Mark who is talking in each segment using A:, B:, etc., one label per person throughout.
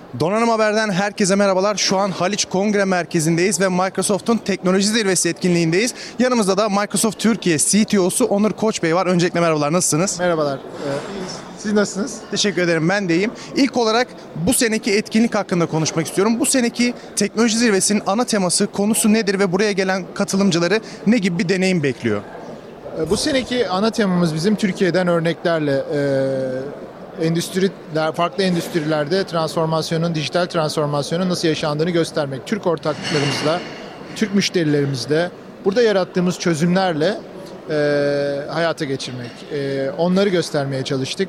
A: Donanım Haber'den herkese merhabalar. Şu an Haliç Kongre Merkezi'ndeyiz ve Microsoft'un teknoloji zirvesi etkinliğindeyiz. Yanımızda da Microsoft Türkiye CTO'su Onur Koç Bey var. Öncelikle merhabalar, nasılsınız?
B: Merhabalar. Siz nasılsınız?
A: Teşekkür ederim, ben de iyiyim. İlk olarak bu seneki etkinlik hakkında konuşmak istiyorum. Bu seneki teknoloji zirvesinin ana teması, konusu nedir ve buraya gelen katılımcıları ne gibi bir deneyim bekliyor?
B: Bu seneki ana temamız bizim Türkiye'den örneklerle farklı endüstrilerde dijital transformasyonun nasıl yaşandığını göstermek. Türk ortaklarımızla, Türk müşterilerimizle, burada yarattığımız çözümlerle hayata geçirmek. Onları göstermeye çalıştık.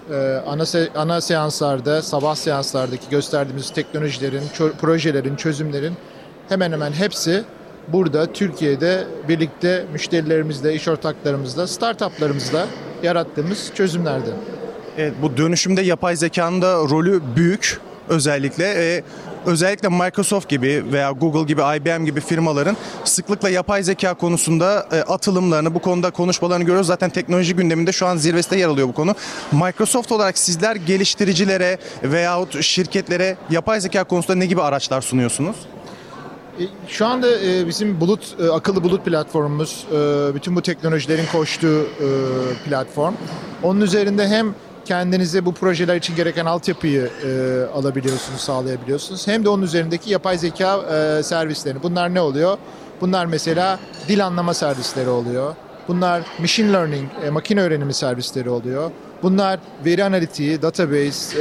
B: Ana seanslarda, sabah seanslardaki gösterdiğimiz teknolojilerin, projelerin, çözümlerin hemen hemen hepsi burada Türkiye'de birlikte müşterilerimizle, iş ortaklarımızla, startuplarımızla yarattığımız çözümlerdi.
A: Evet, bu dönüşümde yapay zekanın da rolü büyük. Özellikle Microsoft gibi veya Google gibi, IBM gibi firmaların sıklıkla yapay zeka konusunda atılımlarını, bu konuda konuşmalarını görüyoruz. Zaten teknoloji gündeminde şu an zirvesinde yer alıyor bu konu. Microsoft olarak sizler geliştiricilere veyahut şirketlere yapay zeka konusunda ne gibi araçlar sunuyorsunuz?
B: Şu anda bizim akıllı bulut platformumuz, bütün bu teknolojilerin koştuğu platform. Onun üzerinde hem kendinize bu projeler için gereken altyapıyı alabiliyorsunuz, sağlayabiliyorsunuz. Hem de onun üzerindeki yapay zeka servislerini. Bunlar ne oluyor? Bunlar mesela dil anlama servisleri oluyor. Bunlar machine learning, makine öğrenimi servisleri oluyor. Bunlar veri analitiği, database,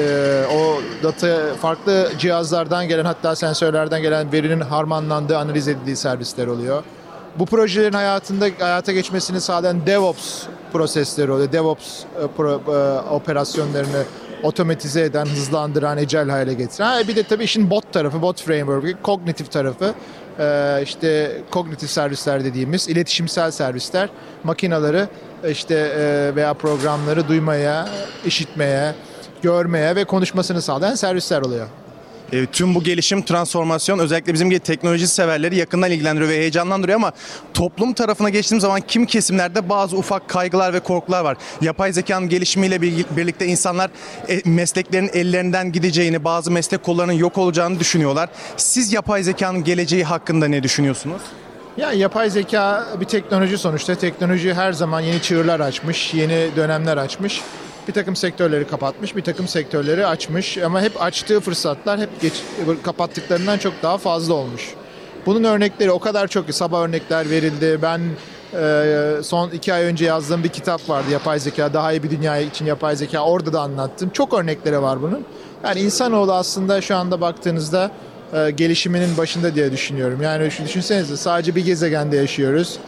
B: farklı cihazlardan gelen, hatta sensörlerden gelen verinin harmanlandığı, analiz edildiği servisler oluyor. Bu projelerin hayata geçmesini sağlayan DevOps prosesleri oluyor. DevOps operasyonlarını otomatize eden, hızlandıran, agile hale getiren. Bir de tabii işin bot tarafı, bot framework, kognitif tarafı. İşte kognitif servisler dediğimiz iletişimsel servisler, makinaları veya programları duymaya, işitmeye, görmeye ve konuşmasını sağlayan servisler oluyor.
A: Tüm bu gelişim, transformasyon özellikle bizim gibi teknoloji severleri yakından ilgilendiriyor ve heyecanlandırıyor ama toplum tarafına geçtiğim zaman kimi kesimlerde bazı ufak kaygılar ve korkular var. Yapay zekanın gelişimiyle birlikte insanlar mesleklerin ellerinden gideceğini, bazı meslek kollarının yok olacağını düşünüyorlar. Siz yapay zekanın geleceği hakkında ne düşünüyorsunuz?
B: Ya yapay zeka bir teknoloji sonuçta. Teknoloji her zaman yeni çığırlar açmış, yeni dönemler açmış. Bir takım sektörleri kapatmış, bir takım sektörleri açmış ama hep açtığı fırsatlar kapattıklarından çok daha fazla olmuş. Bunun örnekleri o kadar çok ki, sabah örnekler verildi. Ben son 2 ay önce yazdığım bir kitap vardı, Yapay Zeka, Daha İyi Bir Dünya için Yapay Zeka. Orada da anlattım. Çok örnekleri var bunun. Yani insanoğlu aslında şu anda baktığınızda gelişiminin başında diye düşünüyorum. Yani düşünsenize, sadece bir gezegende yaşıyoruz.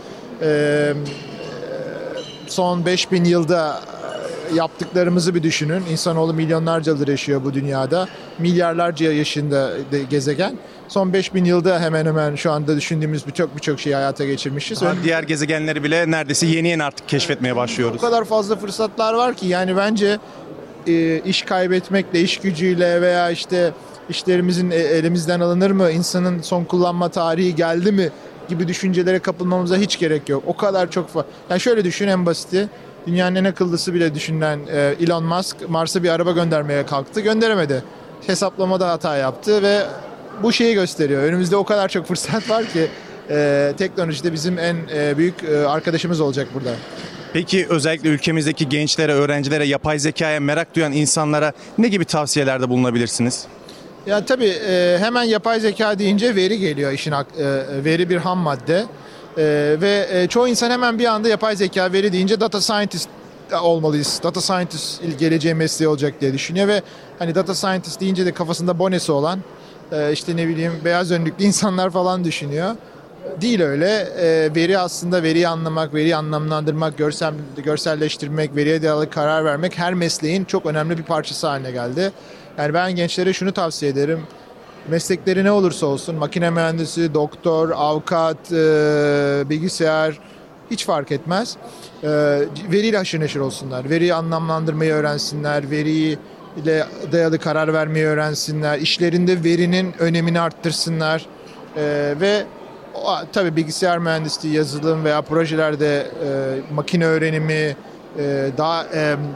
B: Son 5000 yılda yaptıklarımızı bir düşünün. İnsanoğlu milyonlarca yıldır yaşıyor bu dünyada. Milyarlarca yaşında gezegen. Son 5000 yılda hemen hemen şu anda düşündüğümüz birçok şeyi hayata geçirmişiz.
A: Diğer gezegenleri bile neredeyse yeni artık keşfetmeye başlıyoruz.
B: O kadar fazla fırsatlar var ki yani bence iş kaybetmekle, iş gücüyle veya işlerimizin elimizden alınır mı, insanın son kullanma tarihi geldi mi gibi düşüncelere kapılmamıza hiç gerek yok. O kadar çok fazla. Yani şöyle düşün, en basiti. Dünyanın en akıllısı bile düşünülen Elon Musk Mars'a bir araba göndermeye kalktı. Gönderemedi. Hesaplamada hata yaptı ve bu şeyi gösteriyor. Önümüzde o kadar çok fırsat var ki teknolojide bizim en büyük arkadaşımız olacak burada.
A: Peki özellikle ülkemizdeki gençlere, öğrencilere, yapay zekaya merak duyan insanlara ne gibi tavsiyelerde bulunabilirsiniz?
B: Ya tabii hemen yapay zeka deyince veri geliyor. Veri bir ham madde. Ve çoğu insan hemen bir anda yapay zeka, veri deyince data scientist olmalıyız. Data scientist geleceğin mesleği olacak diye düşünüyor ve hani data scientist deyince de kafasında bonesi olan beyaz önlüklü insanlar falan düşünüyor. Değil öyle. Veri aslında, veriyi anlamak, veriyi anlamlandırmak, görselleştirmek, veriye dayalı karar vermek her mesleğin çok önemli bir parçası haline geldi. Yani ben gençlere şunu tavsiye ederim. Meslekleri ne olursa olsun, makine mühendisi, doktor, avukat, bilgisayar, hiç fark etmez. Veriyle haşır neşir olsunlar. Veriyi anlamlandırmayı öğrensinler, veriyle dayalı karar vermeyi öğrensinler, işlerinde verinin önemini arttırsınlar. Ve tabii bilgisayar mühendisliği, yazılım veya projelerde makine öğrenimi, daha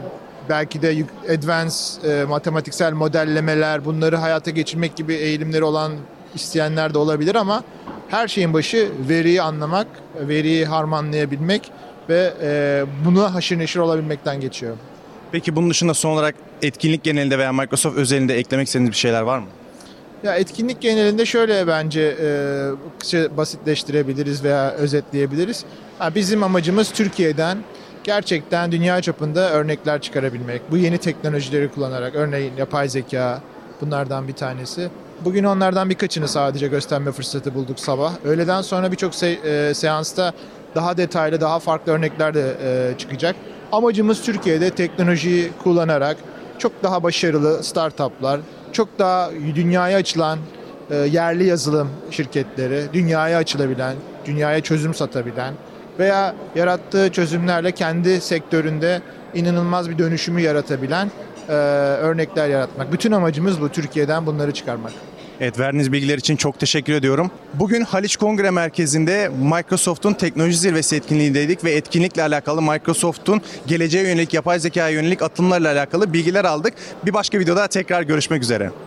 B: belki de advanced matematiksel modellemeler, bunları hayata geçirmek gibi eğilimleri olan isteyenler de olabilir ama her şeyin başı veriyi anlamak, veriyi harmanlayabilmek ve buna haşır neşir olabilmekten geçiyor.
A: Peki bunun dışında son olarak etkinlik genelinde veya Microsoft özelinde eklemek istediğiniz bir şeyler var mı?
B: Ya etkinlik genelinde şöyle bence basitleştirebiliriz veya özetleyebiliriz. Bizim amacımız Türkiye'den gerçekten dünya çapında örnekler çıkarabilmek. Bu yeni teknolojileri kullanarak, örneğin yapay zeka bunlardan bir tanesi. Bugün onlardan birkaçını sadece gösterme fırsatı bulduk sabah. Öğleden sonra birçok seansta daha detaylı, daha farklı örnekler de çıkacak. Amacımız Türkiye'de teknolojiyi kullanarak çok daha başarılı startuplar, çok daha dünyaya açılan yerli yazılım şirketleri, dünyaya açılabilen, dünyaya çözüm satabilen veya yarattığı çözümlerle kendi sektöründe inanılmaz bir dönüşümü yaratabilen örnekler yaratmak. Bütün amacımız bu, Türkiye'den bunları çıkarmak.
A: Evet, verdiğiniz bilgiler için çok teşekkür ediyorum. Bugün Haliç Kongre Merkezi'nde Microsoft'un teknoloji zirvesi etkinliğindeydik ve etkinlikle alakalı Microsoft'un geleceğe yönelik, yapay zekaya yönelik atılımlarla alakalı bilgiler aldık. Bir başka videoda tekrar görüşmek üzere.